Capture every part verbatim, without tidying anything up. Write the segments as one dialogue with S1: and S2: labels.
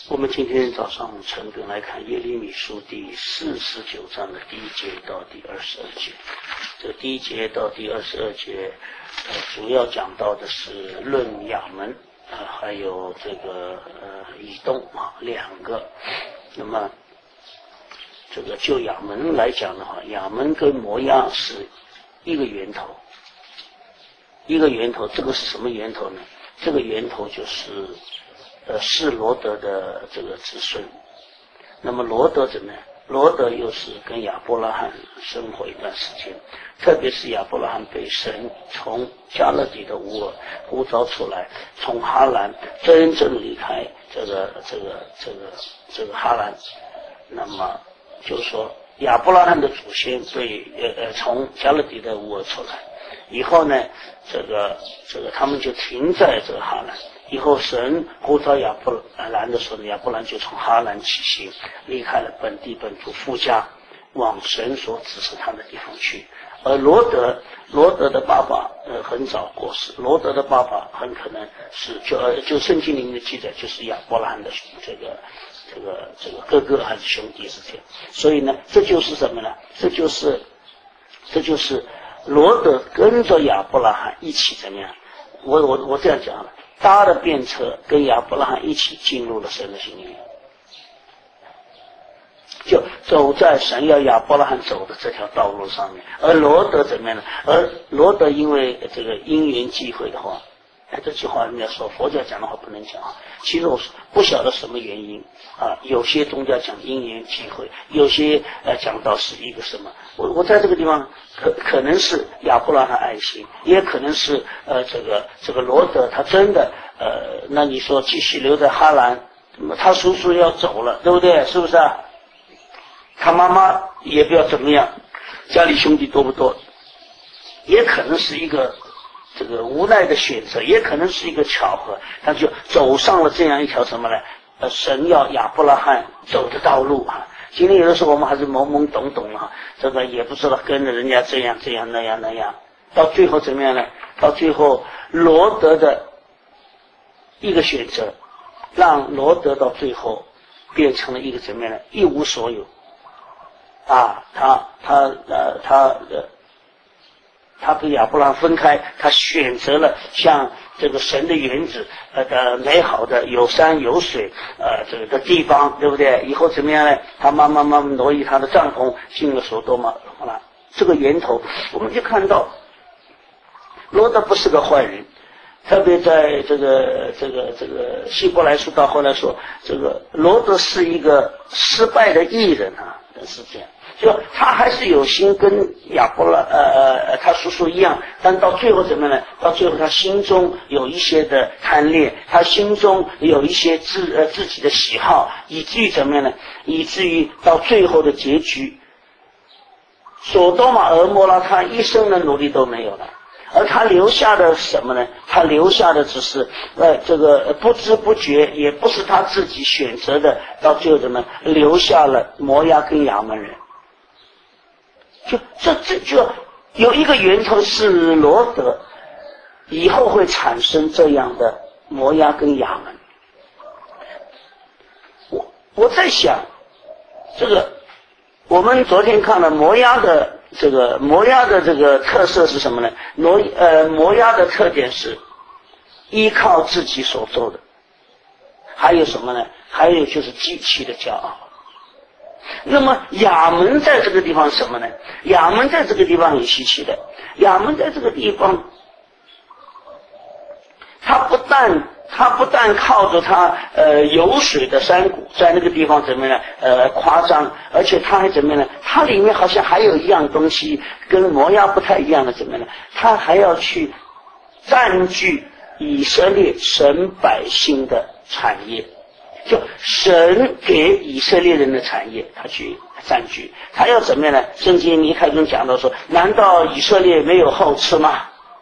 S1: 我们今天早上晨更来看耶利米书第四十九章的第一节到第二十二节。这第一节到第二十二节，呃，主要讲到的是论亚门，呃，还有这个呃以东啊两个。那么，这个就亚门来讲的话，亚门跟摩押是一个源头，一个源头。这个是什么源头呢？这个源头就是呃，是罗德的这个子孙。那么罗德怎么样？罗德又是跟亚伯拉罕生活一段时间，特别是亚伯拉罕被神从加勒底的乌尔呼召出来，从哈兰真正离开这个这个这个这个哈兰。那么就是说，亚伯拉罕的祖先被呃呃从加勒底的乌尔出来以后呢，这个这个他们就停在这个哈兰。以后神呼召亚伯兰的时候，亚伯兰就从哈兰起行，离开了本地本族父家，往神所指示他的地方去。而罗德，罗德的爸爸呃很早过世，罗德的爸爸很可能是就呃就圣经里面的记载就是亚伯兰的这个这个这个哥哥还是兄弟是这样。所以呢，这就是什么呢？这就是这就是罗德跟着亚伯拉罕一起怎么样？我我我这样讲了。搭的便车跟亚伯拉罕一起进入了神的心里面，就走在神要亚伯拉罕走的这条道路上面。而罗德怎么样呢？而罗德因为这个因缘际会的话，哎，这句话人家说佛教讲的话不能讲啊。其实我不晓得什么原因啊，有些宗教讲因缘际会，有些呃讲到是一个什么。我我在这个地方可可能是亚伯拉罕爱心，也可能是呃这个这个罗德他真的呃，那你说继续留在哈兰，他叔叔要走了，对不对？是不是啊？他妈妈也不要怎么样，家里兄弟多不多？也可能是一个这个无奈的选择，也可能是一个巧合，他就走上了这样一条什么呢？呃，神要亚伯拉罕走的道路啊。今天有的时候我们还是懵懵懂懂啊，这个也不知道跟着人家这样这样那样那样，到最后怎么样呢？到最后罗德的一个选择，让罗德到最后变成了一个怎么样呢？一无所有啊，他他呃他呃。他跟亚伯拉罕分开，他选择了像这个神的园子呃的美好的有山有水呃这个的地方，对不对？以后怎么样呢？他慢慢慢慢挪移他的帐篷进了所多玛。好了，这个源头我们就看到罗德不是个坏人，特别在这个这个这个希伯来书到后来说，这个罗德是一个失败的艺人啊，是这样。就他还是有心跟亚伯拉呃呃他叔叔一样，但到最后怎么呢？到最后他心中有一些的贪恋，他心中有一些自呃自己的喜好，以至于怎么样呢？以至于到最后的结局，索多玛俄摩拉他一生的努力都没有了，而他留下的什么呢？他留下的只是呃这个不知不觉，也不是他自己选择的，到最后怎么留下了摩押跟亚门人。就这这就有一个源头是罗德，以后会产生这样的摩押跟亚门。我我在想，这个我们昨天看了摩押的这个摩押的这个特色是什么呢？摩呃摩押的特点是依靠自己所做的，还有什么呢？还有就是极其的骄傲。那么亚门在这个地方什么呢？亚门在这个地方很稀奇的，亚门在这个地方，他不但他不但靠着他呃有水的山谷在那个地方怎么样呃夸张，而且他还怎么样呢？它里面好像还有一样东西跟摩押不太一样的怎么样呢？他还要去占据以色列神百姓的产业。就神给以色列人的产业，他去占据，他要怎么样呢？圣经一开中讲到说，难道以色列没有后嗣吗？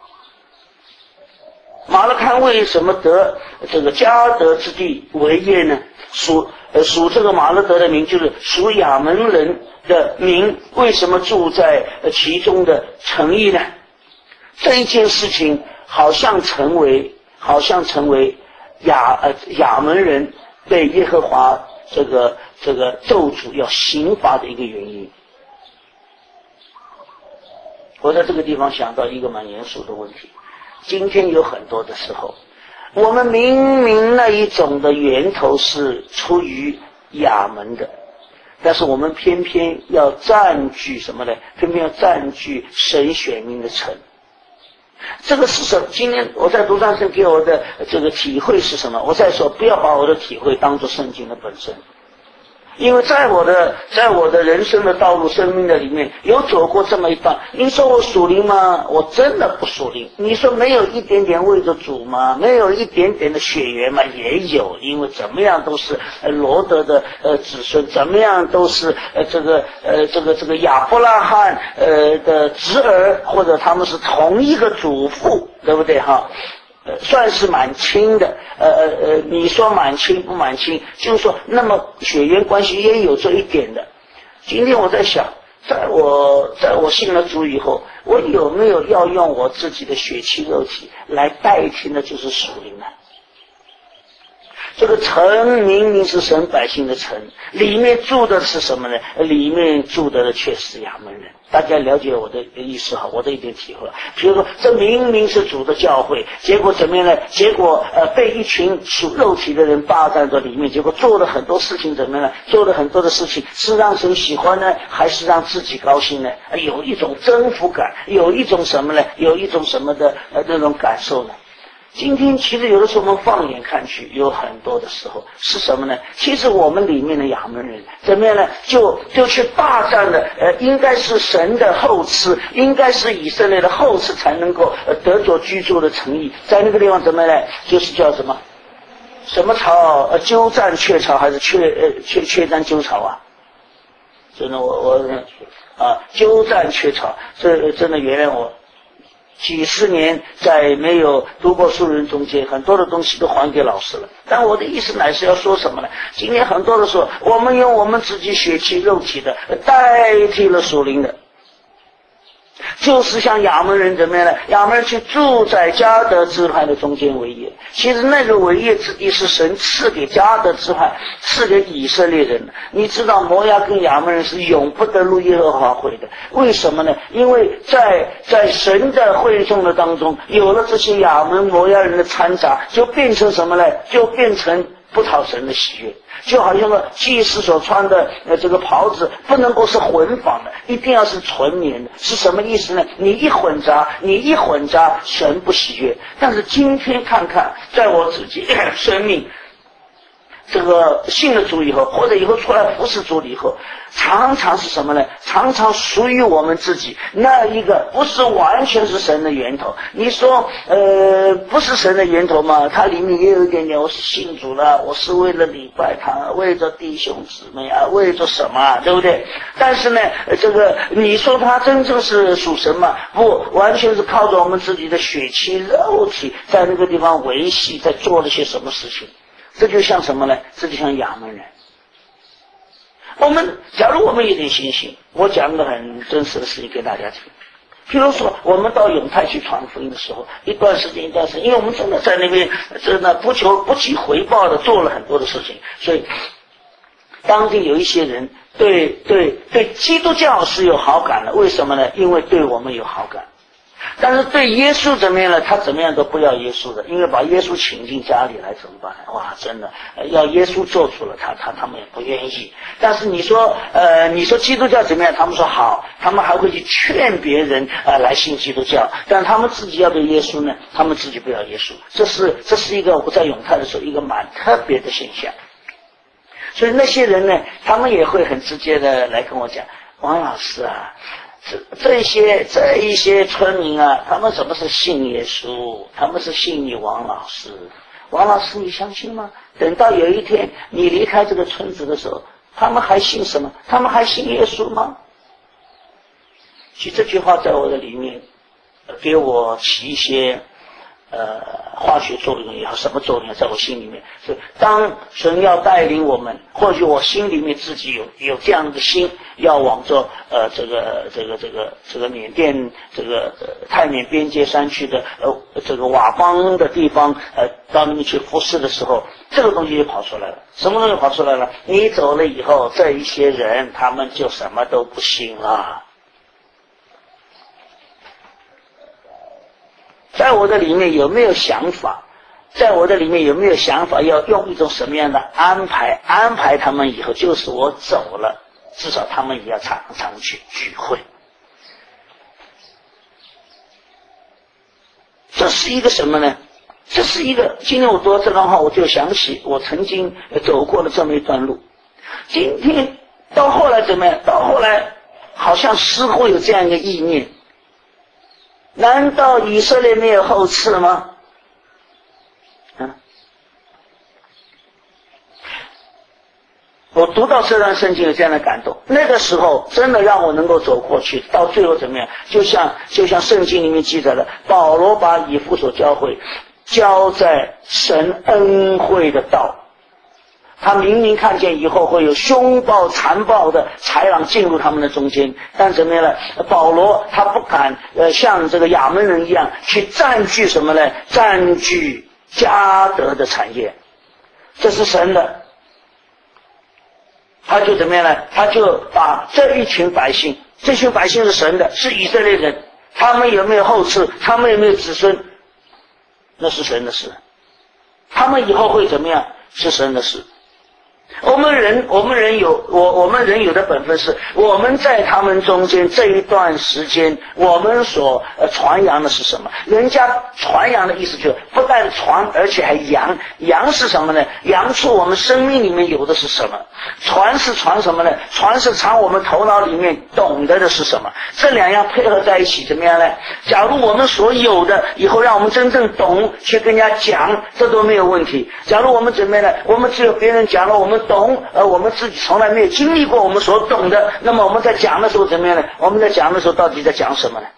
S1: 马勒堪为什么得这个迦得之地为业呢？属呃属这个马勒德的名，就是属亚门人的民，为什么住在其中的城邑呢？这一件事情好像成为好像成为亚呃亚门人被耶和华这个这个咒诅要刑罚的一个原因。我在这个地方想到一个蛮严肃的问题，今天有很多的时候，我们明明那一种的源头是出于亚门的，但是我们偏偏要占据什么呢？偏偏要占据神选民的城。这个是什么？今天我在读上圣给我的这个体会是什么？我再说，不要把我的体会当作圣经的本身。因为在我的在我的人生的道路生命的里面有走过这么一段。你说我属灵吗？我真的不属灵。你说没有一点点为着主吗？没有一点点的血缘吗？也有。因为怎么样都是呃罗德的呃子孙，怎么样都是呃这个呃这个这个亚伯拉罕呃的侄儿，或者他们是同一个祖父，对不对哈？呃，算是蛮亲的，呃呃呃，你说蛮亲不蛮亲，就是说，那么血缘关系也有这一点的。今天我在想，在我在我信了主以后，我有没有要用我自己的血气肉体来代替的，就是属灵呢？这个城明明是神百姓的城，里面住的是什么呢？里面住的却是亚门人。大家了解我的意思哈，我的一点体会。比如说，这明明是主的教会，结果怎么样呢？结果呃被一群属肉体的人霸占在里面，结果做了很多事情，怎么样呢？做了很多的事情是让神喜欢呢，还是让自己高兴呢？有一种征服感，有一种什么呢？有一种什么的呃那种感受呢？今天其实有的时候我们放眼看去，有很多的时候是什么呢？其实我们里面的亚门人怎么样呢？就就去霸占了，呃，应该是神的后嗣，应该是以色列的后嗣才能够呃得着居住的诚意，在那个地方怎么呢？就是叫什么什么巢？呃，鸠占鹊巢还是鹊呃鹊鹊占鸠巢啊？真的，我我啊，鸠占鹊巢，这真的原谅我。几十年在没有读过书人中间，很多的东西都还给老师了。但我的意思乃是要说什么呢？今天很多的时候，我们用我们自己血气肉体的代替了属灵的，就是像亚门人怎么样呢？亚门人去住在迦得支派的中间为业，其实那个为业之地是神赐给迦得支派，赐给以色列人的。你知道摩押跟亚门人是永不得入耶和华会的，为什么呢？因为在在神的会众的当中，有了这些亚门摩押人的掺杂，就变成什么呢？就变成不讨神的喜悦。就好像个祭司所穿的呃这个袍子不能够是混纺的，一定要是纯棉的。是什么意思呢？你一混杂，你一混杂，神不喜悦。但是今天看看，在我自己生命这个信了主以后，或者以后出来服侍主以后，常常是什么呢？常常属于我们自己那一个不是完全是神的源头。你说呃不是神的源头嘛，它里面也有一点点我是信主了，我是为了礼拜他，为着弟兄姊妹啊，为着什么啊，对不对？但是呢这个你说他真正是属神嘛？不，完全是靠着我们自己的血气肉体在那个地方维系，在做了些什么事情。这就像什么呢？这就像亚门人。我们假如我们有点信心，我讲个很真实的事情给大家听。譬如说，我们到永泰去传福音的时候，一段时间一段时间，因为我们真的在那边真的不求不计回报的做了很多的事情，所以当地有一些人对对对基督教是有好感的。为什么呢？因为对我们有好感。但是对耶稣怎么样呢？他怎么样都不要耶稣的，因为把耶稣请进家里来怎么办？哇，真的要耶稣做出了他他他们也不愿意。但是你说呃你说基督教怎么样？他们说好，他们还会去劝别人呃来信基督教，但是他们自己要对耶稣呢，他们自己不要耶稣。这是这是一个我在永泰的时候一个蛮特别的现象。所以那些人呢，他们也会很直接的来跟我讲，王老师啊，这这些这一些村民啊，他们怎么是信耶稣？他们是信你王老师。王老师，你相信吗？等到有一天你离开这个村子的时候，他们还信什么？他们还信耶稣吗？其实这句话在我的里面给我起一些呃化学作用也好，什么作用在我心里面。所以当神要带领我们，或许我心里面自己有有这样的心，要往着呃这个这个这个这个缅甸这个、呃、泰缅边界山区的呃这个佤邦的地方呃到那边去服侍的时候， 这个东西就跑出来了。什么东西跑出来了？你走了以后，这一些人他们就什么都不信了。在我的里面有没有想法？在我的里面有没有想法要用一种什么样的安排？安排他们以后，就是我走了，至少他们也要常常去聚会。这是一个什么呢？这是一个，今天我读到这段话，我就想起我曾经走过了这么一段路。今天到后来怎么样？到后来好像似乎有这样一个意念，难道以色列没有后嗣吗？啊！我读到这段圣经有这样的感动，那个时候真的让我能够走过去，到最后怎么样？就像就像圣经里面记载的，保罗把以弗所教会交在神恩惠的道。他明明看见以后会有凶暴残暴的豺狼进入他们的中间，但怎么样呢？保罗他不敢呃像这个亚门人一样去占据什么呢？占据迦得的产业，这是神的。他就怎么样呢？他就把这一群百姓，这群百姓是神的，是以色列人，他们有没有后嗣？他们有没有子孙？那是神的事。他们以后会怎么样？是神的事。我们人，我们人有我我们人有的本分是，我们在他们中间这一段时间，我们所呃传扬的是什么？人家传扬的意思就是不但传，而且还扬。扬是什么呢？扬出我们生命里面有的是什么？传是传什么呢？传是传我们头脑里面懂得的是什么？这两样配合在一起，怎么样呢？假如我们所有的以后让我们真正懂，去跟人家讲，这都没有问题。假如我们怎么样呢？我们只有别人讲了，我们懂，而我们自己从来没有经历过我们所懂的，那么我们在讲的时候怎么样呢？我们在讲的时候到底在讲什么呢？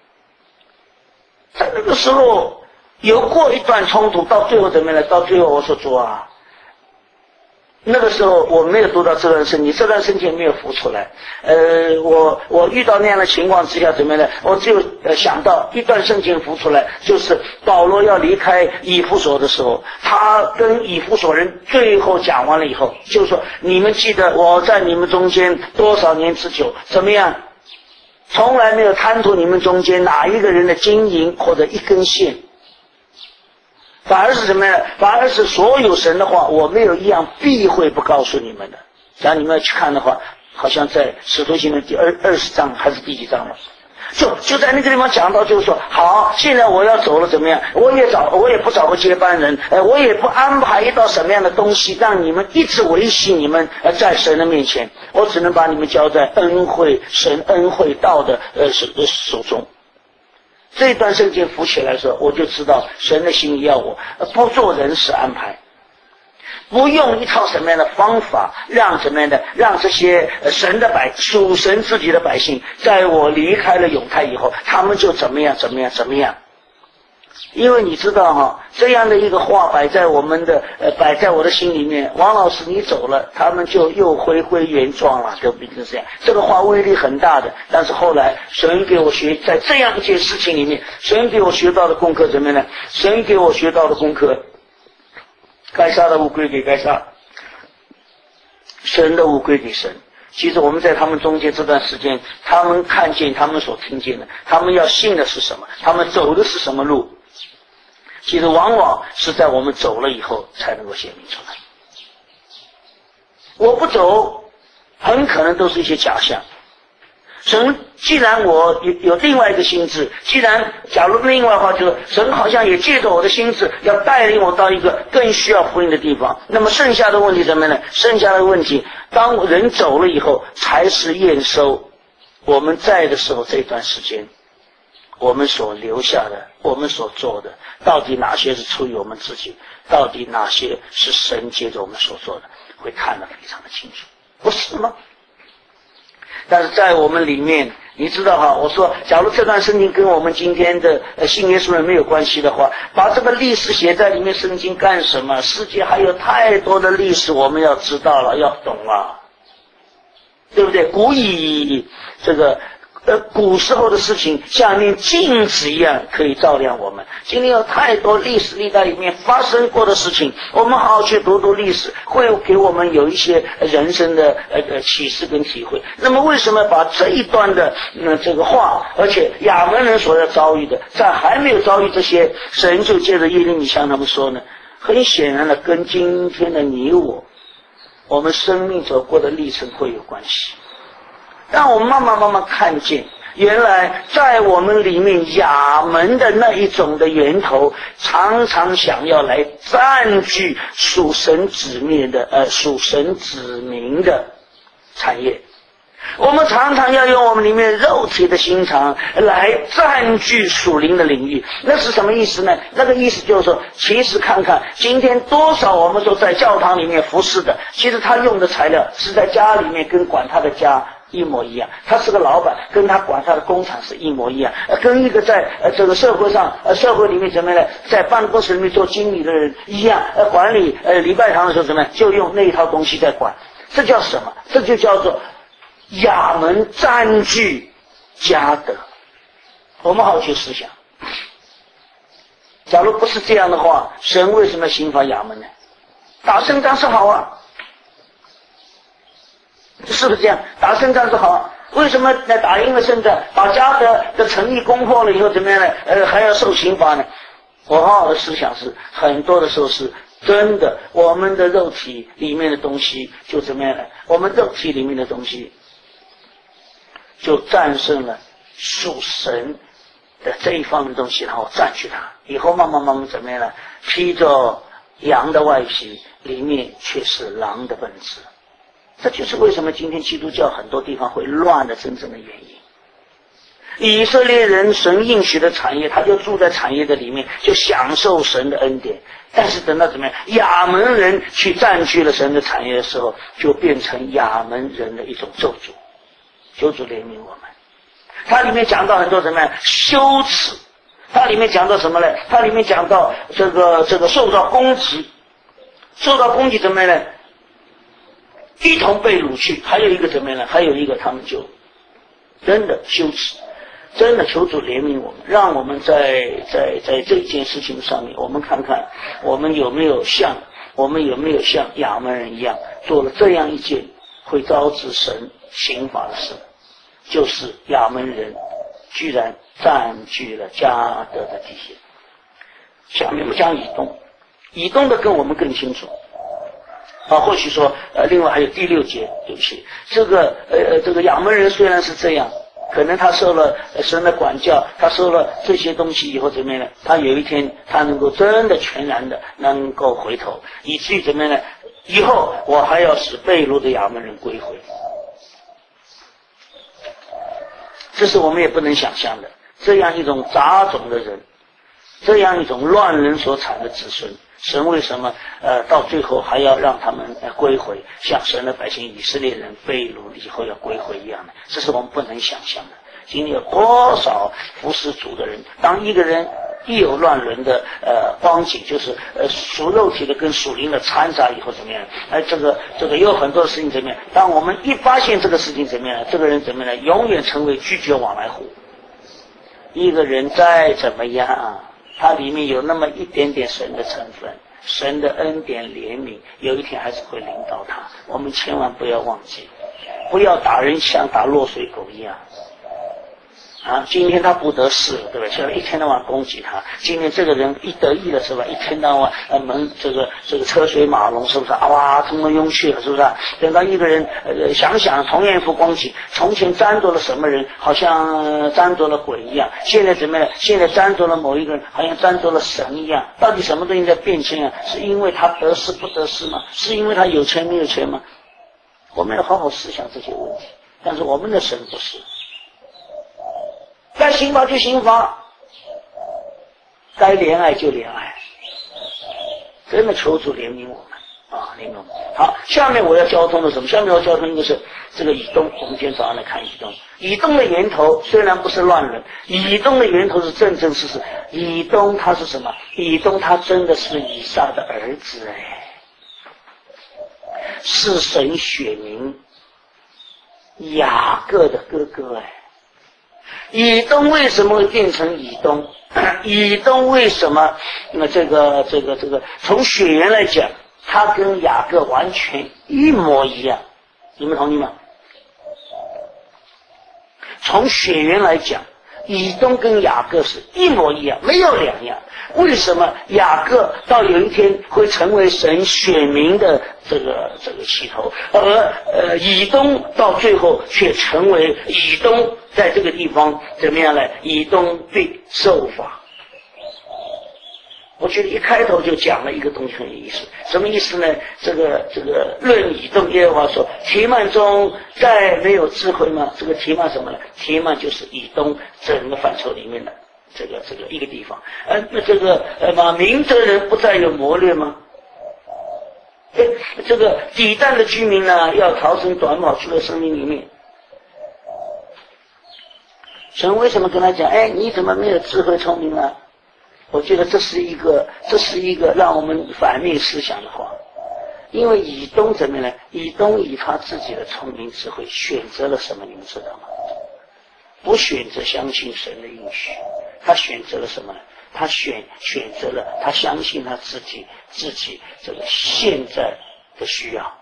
S1: 在那个时候有过一段冲突，到最后怎么样呢？到最后我说主啊，那个时候我没有读到这段圣经，这段圣经没有浮出来。呃，我我遇到那样的情况之下怎么样呢？我只有呃想到一段圣经浮出来，就是保罗要离开以弗所的时候，他跟以弗所人最后讲完了以后，就说你们记得我在你们中间多少年之久，怎么样？从来没有贪图你们中间哪一个人的金银或者一根线。反而是什么呢？反而是所有神的话，我没有一样避讳不告诉你们的。假如你们要去看的话，好像在使徒行传第二二十章还是第几章了？就就在那个地方讲到，就是说，好，现在我要走了，怎么样？我也找，我也不找个接班人，呃，我也不安排一道什么样的东西，让你们一直维系你们呃在神的面前。我只能把你们交在恩惠神恩惠道的呃手手中。这一段圣经浮起来的时候，我就知道神的心意要我不做人事安排，不用一套什么样的方法，让什么样的让这些神的百属神自己的百姓，在我离开了永泰以后，他们就怎么样怎么样怎么样。因为你知道哈，这样的一个话摆在我们的呃摆在我的心里面，王老师你走了，他们就又回归原状了，对不对？就是这样。这个话威力很大的，但是后来神给我学，在这样一件事情里面，神给我学到的功课怎么样呢？神给我学到的功课，该杀的物归给该杀，神的物归给神。其实我们在他们中间这段时间，他们看见他们所听见的，他们要信的是什么，他们走的是什么路，其实往往是在我们走了以后才能够显明出来。我不走，很可能都是一些假象。神既然我有有另外一个心智，既然假如另外的话，就是神好像也借着我的心智要带领我到一个更需要福音的地方。那么剩下的问题什么呢？剩下的问题，当人走了以后，才是验收我们在的时候这段时间，我们所留下的，我们所做的，到底哪些是出于我们自己，到底哪些是神接着我们所做的，会看得非常的清楚，不是吗？但是在我们里面，你知道哈，我说假如这段圣经跟我们今天的呃信耶稣人没有关系的话，把这个历史写在里面，圣经干什么？世界还有太多的历史我们要知道了，要懂了，对不对？古以这个呃，古时候的事情像面镜子一样可以照亮我们。今天有太多历史历代里面发生过的事情，我们好好去读读历史，会给我们有一些人生的呃呃启示跟体会。那么为什么把这一段的呃这个话，而且亚门人所要遭遇的，在还没有遭遇这些，神就借着耶利米向他们说呢？很显然的，跟今天的你我，我们生命走过的历程会有关系。让我们慢慢慢慢看见，原来在我们里面亚门的那一种的源头，常常想要来占据属神子民的呃属神子民的产业。我们常常要用我们里面肉体的心肠来占据属灵的领域，那是什么意思呢？那个意思就是说，其实看看今天多少我们都在教堂里面服侍的，其实他用的材料是在家里面跟管他的家一模一样，他是个老板，跟他管他的工厂是一模一样，呃，跟一个在呃这个社会上呃社会里面怎么样呢，在办公室里面做经理的人一样，呃管理呃礼拜堂的时候怎么样，就用那一套东西在管。这叫什么？这就叫做亚门占据家德。我们好好去思想，假如不是这样的话，神为什么刑罚亚门呢？打胜仗是好啊，是不是这样？打胜仗是好啊，为什么呢？打赢了胜仗，把家德的诚意攻破了以后怎么样呢？呃，还要受刑罚呢？我好好的思想是，很多的时候是真的，我们的肉体里面的东西就怎么样呢？我们肉体里面的东西就战胜了属神的这一方面的东西，然后占据它，以后慢慢慢慢怎么样呢？披着羊的外皮，里面却是狼的本质。这就是为什么今天基督教很多地方会乱的真正的原因。以色列人神应许的产业，他就住在产业的里面，就享受神的恩典。但是等到怎么样，亚门人去占据了神的产业的时候，就变成亚门人的一种咒诅。求主怜悯我们。它里面讲到很多什么羞耻，它里面讲到什么呢？它里面讲到这个这个受到攻击，受到攻击怎么样呢？一同被掳去。还有一个怎么样呢？还有一个他们就真的羞耻。真的求主怜悯我们，让我们在在在这件事情上面，我们看看我们有没有像我们有没有像亚门人一样做了这样一件会招致神刑罚的事，就是亚门人居然占据了迦得的地界。下面我们讲以东，以东的跟我们更清楚啊，或许说呃，另外还有第六节，对不起，这个呃这个亚门人虽然是这样。可能他受了神的管教，他受了这些东西以后怎么样呢？他有一天他能够真的全然的能够回头，以至于怎么样呢？以后我还要使被掳的亚门人归回。这是我们也不能想象的，这样一种杂种的人，这样一种乱人所产的子孙，神为什么呃到最后还要让他们呃归回，像神的百姓以色列人被掳以后要归回一样的？这是我们不能想象的。今天有多少服侍主的人，当一个人一有乱伦的呃光景，就是呃属肉体的跟属灵的掺杂以后怎么样？哎，这个这个有很多事情怎么样？当我们一发现这个事情怎么样，这个人怎么样？永远成为拒绝往来户。一个人再怎么样啊，它里面有那么一点点神的成分，神的恩典怜悯，有一天还是会领导他。我们千万不要忘记，不要打人像打落水狗一样啊！今天他不得势，对吧？现在一天到晚攻击他。今天这个人一得意了，是吧？一天到晚呃门这个这个车水马龙，是不是啊？哇，通通涌去了，是不是啊？等到一个人呃想想同样一幅光景，从前沾着了什么人，好像沾着了鬼一样；现在怎么样？现在沾着了某一个人，好像沾着了神一样。到底什么东西在变迁啊？是因为他得势不得势吗？是因为他有钱没有钱吗？我们要好好思想这些问题。但是我们的神不是。该刑罚就刑罚，该怜爱就怜爱，真的求主怜悯我们啊！怜悯我们。好，下面我要交通的什么？下面我要交通一个是这个以东。我们今天早上来看以东。以东的源头虽然不是乱人，以东的源头是正正式式。以东他是什么？以东他真的是以撒的儿子哎，是神选民雅各的哥哥哎。 以东为什么会变成以东？以东为什么？那这个这个这个，从血缘来讲，他跟雅各完全一模一样，你们同意吗？从血缘来讲，以东跟雅各是一模一样，没有两样。为什么雅各到有一天会成为神选民的这个这个起头，而呃以东到最后却成为以东在这个地方怎么样呢？以东被受罚。我觉得一开头就讲了一个东西很有意思，什么意思呢？这个这个论以东，耶和华说，提曼中再没有智慧吗？这个提曼什么呢？提曼就是以东整个范畴里面的这个这个一个地方。呃，那这个呃，把明哲人不再有谋略吗？哎，这个底但的居民呢，要逃生短跑出了生命里面。神为什么跟他讲？哎，你怎么没有智慧聪明呢？我觉得这是一个，这是一个让我们反面思想的话，因为以东怎么呢？以东以他自己的聪明智慧选择了什么？你们知道吗？不选择相信神的应许，他选择了什么呢？他选选择了他相信他自己自己这个现在的需要。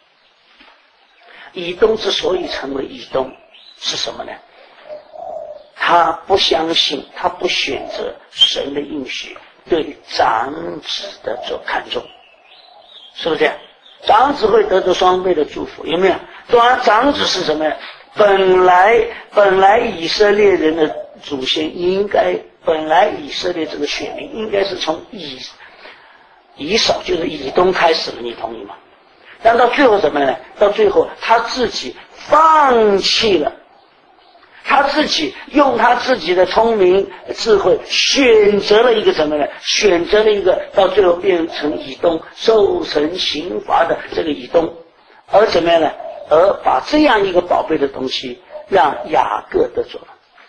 S1: 以东之所以成为以东，是什么呢？他不相信，他不选择神的应许，对长子的所看重，是不是这样？长子会得到双倍的祝福，有没有？长长子是什么呀？本来本来以色列人的祖先应该，本来以色列这个选民应该是从以以扫就是以东开始的，你同意吗？但到最后什么呢？到最后他自己放弃了。他自己用他自己的聪明智慧选择了一个什么呢？选择了一个到最后变成以东受神刑罚的这个以东，而怎么样呢？而把这样一个宝贝的东西让雅各得着了。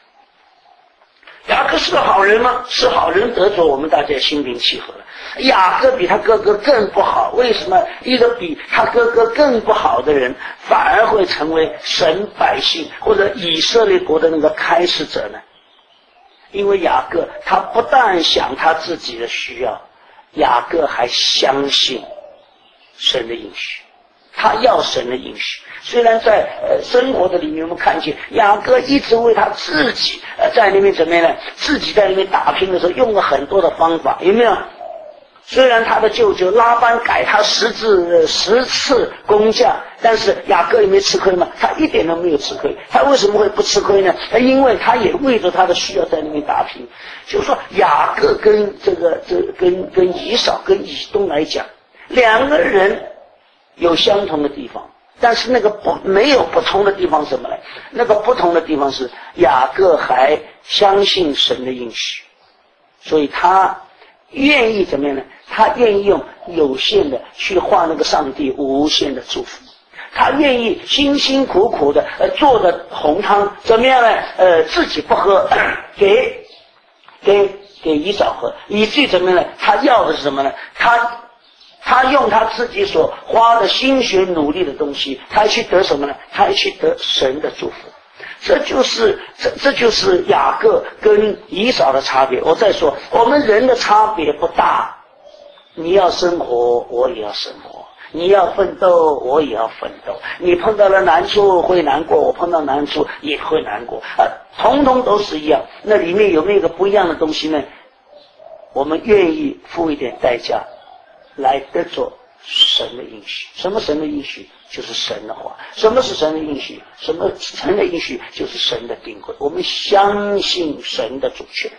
S1: 雅各是个好人吗？是好人得着，我们大家心平气和了。雅各比他哥哥更不好，为什么一个比他哥哥更不好的人反而会成为神百姓或者以色列国的那个开始者呢？因为雅各他不但想他自己的需要，雅各还相信神的应许，他要神的应许。虽然在呃生活的里面我们看见雅各一直为他自己呃在那边怎么样呢？自己在那边打拼的时候用了很多的方法，有没有？虽然他的舅舅拉班改他十次十次工价，但是雅各也没吃亏嘛，他一点都没有吃亏。他为什么会不吃亏呢？因为他也为着他的需要在那边打拼。就是说雅各跟这个这跟跟以扫跟以东来讲，两个人有相同的地方，但是那个不没有不同的地方是什么呢？那个不同的地方是雅各还相信神的应许，所以他愿意怎么样呢？他愿意用有限的去换那个上帝无限的祝福，他愿意辛辛苦苦的呃做的红汤怎么样呢？呃自己不喝，给给给以扫喝，以至于怎么样呢？他要的是什么呢？他他用他自己所花的心血努力的东西，他去得什么呢？他去得神的祝福。这就是这这就是雅各跟以扫的差别。我再说，我们人的差别不大，你要生活，我也要生活；你要奋斗，我也要奋斗。你碰到了难处会难过，我碰到难处也会难过啊，统统都是一样。那里面有没有一个不一样的东西呢？我们愿意付一点代价来得着神的应许。什么神的应许？就是神的话。什么是神的应许？什么神的应许？就是神的定规。我们相信神的主权。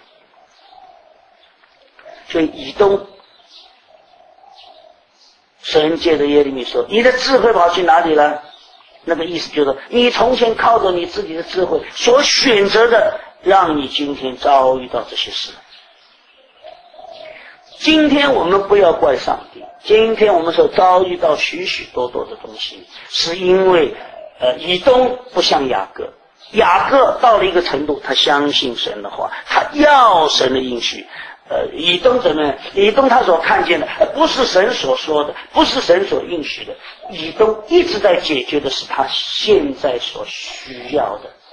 S1: 所以以东，神借着耶利米说：“你的智慧跑去哪里了？”那个意思就是，你从前靠着你自己的智慧所选择的，让你今天遭遇到这些事。今天我们不要怪上帝，今天我们所遭遇到许许多多的东西，是因为呃以东不像雅各，雅各到了一个程度，他相信神的话，他要神的应许。呃，以东怎么样？以东他所看见的不是神所说的，不是神所应许的。以东一直在解决的是他现在所需要的，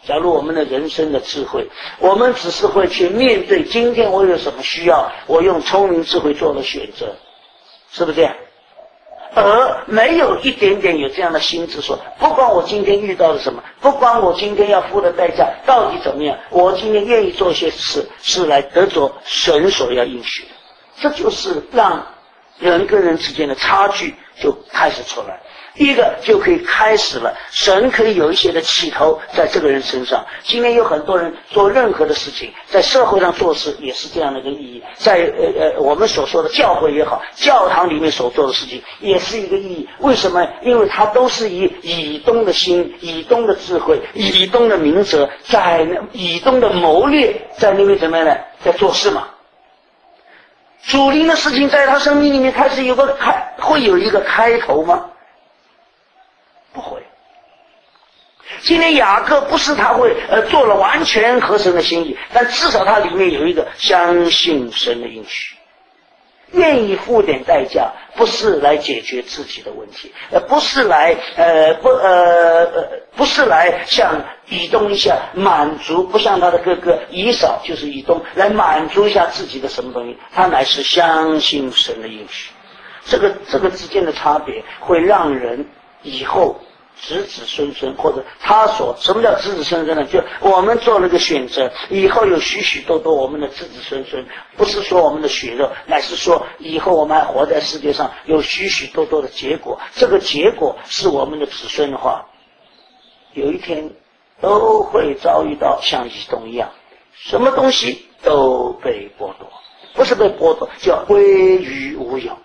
S1: 假如我们的人生的智慧，我们只是会去面对今天我有什么需要，我用聪明智慧做了选择，是不是这样？而没有一点点有这样的心智说，不管我今天遇到了什么，不管我今天要付的代价到底怎么样，我今天愿意做些事是来得着神所要应许的，这就是让人跟人之间的差距就开始出来。第一个就可以开始了，神可以有一些的起头在这个人身上。今天有很多人做任何的事情，在社会上做事也是这样的一个意义，在呃呃我们所说的教会也好，教堂里面所做的事情也是一个意义。为什么？因为它都是以以东的心、以东的智慧、以东的明哲，在以东的谋略在那边怎么样呢？在做事嘛。属灵的事情在他生命里面开始有个开，会有一个开头吗？不会。今天雅各不是他会呃做了完全合神的心意，但至少他里面有一个相信神的应许，愿意付点代价，不是来解决自己的问题，呃不是来呃不呃呃不是来像以东一下满足，不像他的哥哥以扫就是以东来满足一下自己的什么东西，他乃是相信神的应许。这个这个之间的差别会让人以后子子孙孙，或者他所什么叫子子孙孙呢？就我们做了个选择，以后有许许多多我们的子子孙孙，不是说我们的血肉，乃是说以后我们还活在世界上有许许多多的结果，这个结果是我们的子孙的话，有一天都会遭遇到像以东一样，什么东西都被剥夺，不是被剥夺，叫归于无有。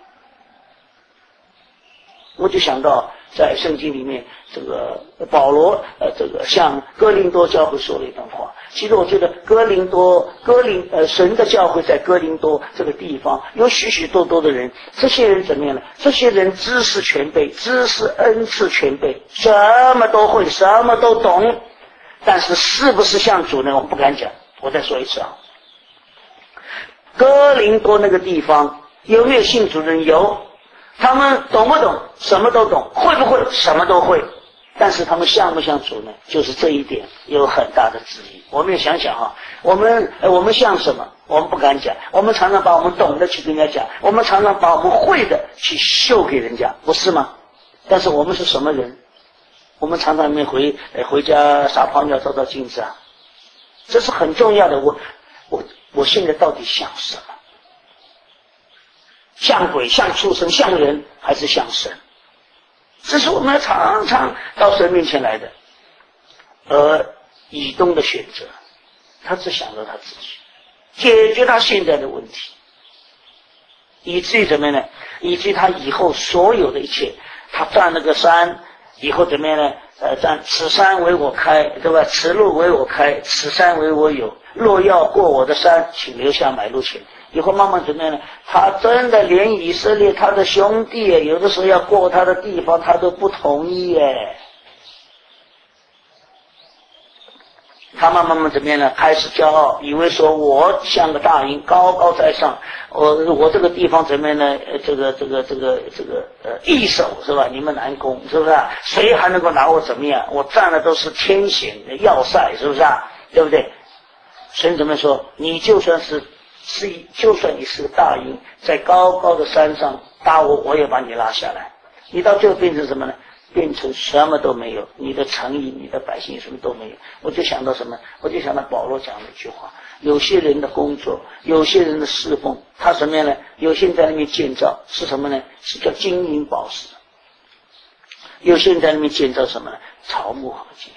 S1: 我就想到在圣经里面，这个保罗呃，这个向哥林多教会说了一段话。其实我觉得哥林多哥林呃神的教会在哥林多这个地方有许许多多的人，这些人怎么样呢？这些人知识全备，知识恩赐全备，什么都会，什么都懂，但是是不是像主呢？我不敢讲。我再说一次啊，哥林多那个地方有没有信主的人？有。他们懂不懂？什么都懂。会不会？什么都会。但是他们像不像主呢？就是这一点有很大的质疑。我们也想想哈，我们呃我们像什么？我们不敢讲。我们常常把我们懂的去跟人家讲，我们常常把我们会的去秀给人家，不是吗？但是我们是什么人？我们常常没回呃回家撒泡尿照照镜子啊，这是很重要的。我我我现在到底想什么？像鬼，像畜生，像人，还是像神？这是我们常常到神面前来的。而以东的选择，他只想着他自己，解决他现在的问题，以至于怎么样呢？以至于他以后所有的一切，他占了个山，以后怎么样呢？呃，占此山为我开，对吧？此路为我开，此山为我有。若要过我的山，请留下买路钱。以后慢慢怎么样呢？他真的连以色列他的兄弟有的时候要过他的地方，他都不同意耶。他慢慢慢怎么样呢？开始骄傲，以为说我像个大鹰，高高在上，我我这个地方怎么样呢？呃，这个这个这个这个呃，一手是吧？你们南攻是不是啊？谁还能够拿我怎么样？我占的都是天险的要塞，是不是啊？对不对？神怎么说？你就算是是，就算你是个大鹰，在高高的山上打我，我也把你拉下来。你到最后变成什么呢？变成什么都没有，你的诚意，你的百姓什么都没有。我就想到什么？我就想到保罗讲的一句话：有些人的工作，有些人的侍奉，他什么样呢？有些人在那边建造是什么呢？是叫金银宝石。有些人在那边建造什么呢？草木合金。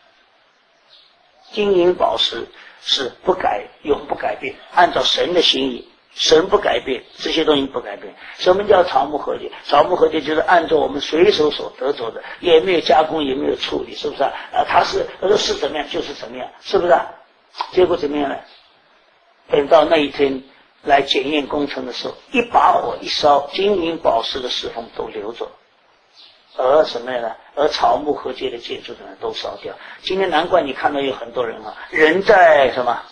S1: 金银宝石是不改，永不改变，按照神的心意，神不改变，这些东西不改变。什么叫草木合金？草木合金就是按照我们随手所得着的，也没有加工，也没有处理，是不是啊？啊，它是是怎么样就是怎么样，是不是啊？结果怎么样呢？等到那一天来检验工程的时候，一把火一烧，金银宝石的石缝都留着，而什么呢？而草木合金的建筑呢都烧掉。今天难怪你看到有很多人啊，人在什么？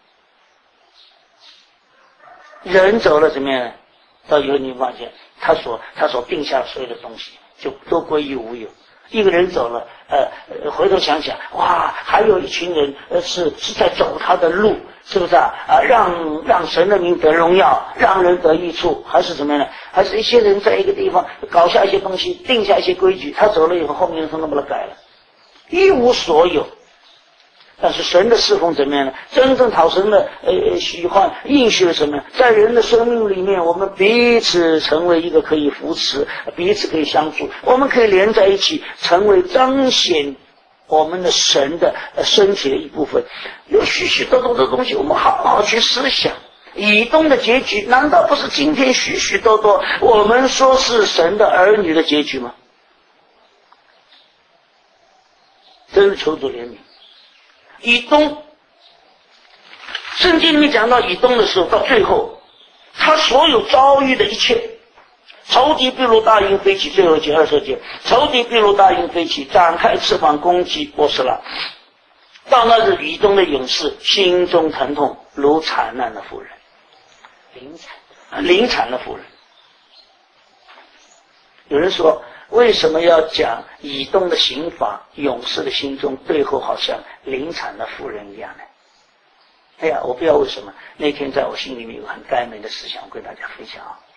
S1: 人走了怎么样呢？到以后你发现他所他所定下所有的东西就都归于无有。 一个人走了，呃，回头想想，哇，还有一群人，呃，是是在走他的路，是不是啊？啊，让让神的名得荣耀，让人得益处，还是怎么样呢？还是一些人在一个地方搞下一些东西，定下一些规矩，他走了以后，后面人统统把它改了，一无所有。但是神的侍奉怎么样呢？真正讨神的呃喜欢应许了什么？在人的生命里面，我们彼此成为一个可以扶持，彼此可以相助，我们可以连在一起，成为彰显我们的神的呃身体的一部分。有许许多多的东西，我们好好去思想。以东的结局，难道不是今天许许多多我们说是神的儿女的结局吗？真是求主怜悯。以东，圣经里面讲到以东的时候，到最后他所有遭遇的一切，仇敌必如大鹰飞起，最后节二十节，仇敌必如大鹰飞起，展开翅膀攻击波斯拉。到那日，以东的勇士心中疼痛，如惨难的妇人，临产临产的妇人。有人说，为什么要讲以东的刑罚？勇士的心中最后好像临产的妇人一样呢？哎呀，我不知道为什么，那天在我心里面有很该美的思想，我跟大家分享啊。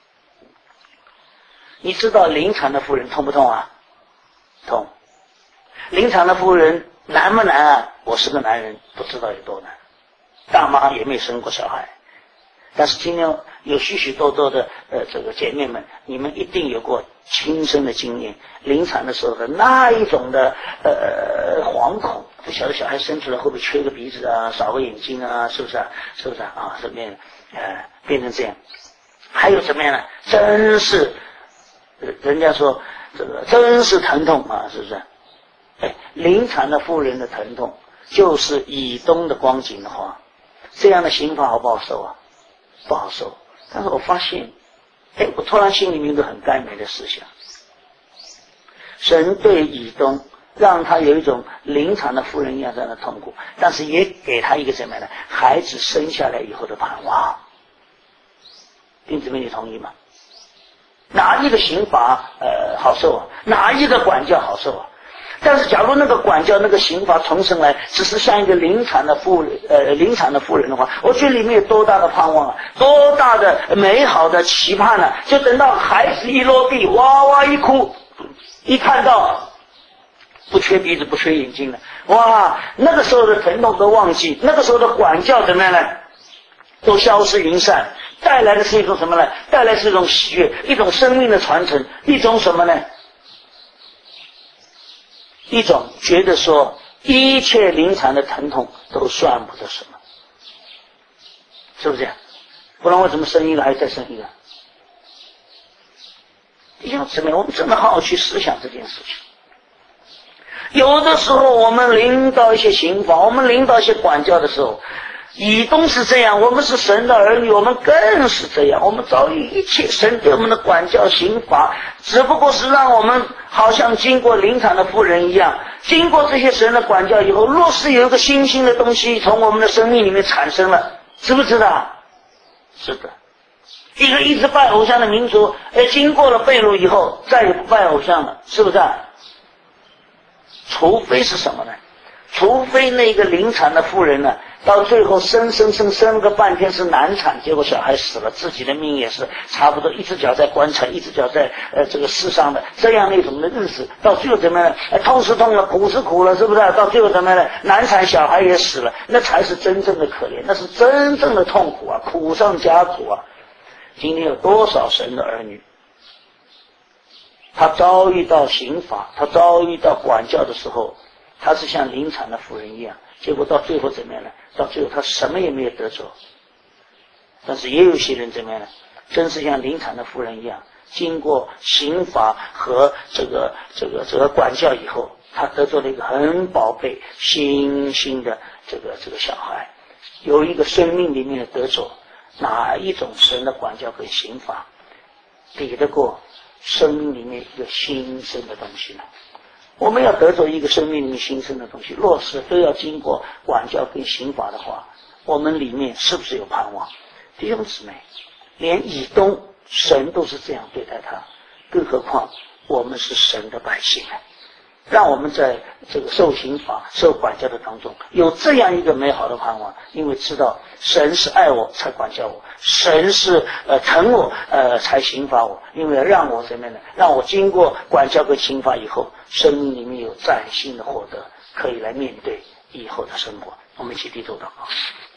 S1: 你知道临产的妇人痛不痛啊？痛。临产的妇人难不难啊？我是个男人，不知道有多难。大妈也没生过小孩，但是今天有许许多多的呃这个姐妹们，你们一定有过亲身的经验，临产的时候的那一种的呃惶恐，不晓得小孩生出来会不会缺个鼻子啊，少个眼睛啊，是不是啊？是不是啊？啊，这边呃变成这样，还有怎么样呢？真是，人家说这个真是疼痛啊，是不是？哎，临产的妇人的疼痛，就是以东的光景的话，这样的刑罚好不好受啊？不好受。但是我发现，哎，我突然心里面有个很该美的思想，神对以东让他有一种临产的妇人一样这样的痛苦，但是也给他一个什么呢？孩子生下来以后的盼望。弟兄姊妹，你同意吗？哪一个刑罚呃好受啊？哪一个管教好受啊？但是假如那个管教那个刑罚重生来只是像一个临产的妇呃临产的妇人的话，我觉得里面有多大的盼望啊，多大的美好的期盼啊，就等到孩子一落地哇哇一哭，一看到不缺鼻子不缺眼睛了，哇，那个时候的疼痛都忘记，那个时候的管教怎么样呢？都消失云散，带来的是一种什么呢？带来是一种喜悦，一种生命的传承，一种什么呢？一种觉得说一切临产的疼痛都算不得什么，是不是这样？不然为什么生一个还再生一个？弟兄姊妹，我们真的好好去思想这件事情。有的时候我们领导一些刑罚，我们领导一些管教的时候，以东是这样，我们是神的儿女，我们更是这样。我们遭遇一切神对我们的管教刑罚，只不过是让我们好像经过临产的妇人一样，经过这些神的管教以后，若是有一个新兴的东西从我们的生命里面产生了，知不知道？是的。一个一直拜偶像的民族，哎，经过了被掳以后，再也不拜偶像了，是不是啊？除非是什么呢？除非那个临产的妇人呢，到最后生生生生了个半天是难产，结果小孩死了，自己的命也是差不多一只脚在棺材，一只脚在呃这个世上的这样那种的日子，到最后怎么样呢？哎，痛是痛了，苦是苦了，是不是？到最后怎么样呢？难产，小孩也死了，那才是真正的可怜，那是真正的痛苦啊，苦上加苦啊！今天有多少神的儿女，他遭遇到刑罚，他遭遇到管教的时候，他是像临产的妇人一样，结果到最后怎么样呢？到最后他什么也没有得着。但是也有些人怎么样呢？真是像临产的妇人一样，经过刑罚和这个这个这个管教以后，他得着了一个很宝贝新兴的这个这个小孩，有一个生命里面的得着。哪一种神的管教跟刑罚比得过生命里面一个新生的东西呢？我们要得着一个生命里面新生的东西，若是都要经过管教跟刑罚的话，我们里面是不是有盼望？弟兄姊妹，连以东神都是这样对待他，更何况我们是神的百姓啊！ 让我们在这个受刑罚、受管教的当中有这样一个美好的盼望，因为知道神是爱我才管教我，神是呃疼我呃才刑罚我，因为让我怎么样呢？让我经过管教跟刑罚以后，生命里面有崭新的获得，可以来面对以后的生活。我们一起低头祷告。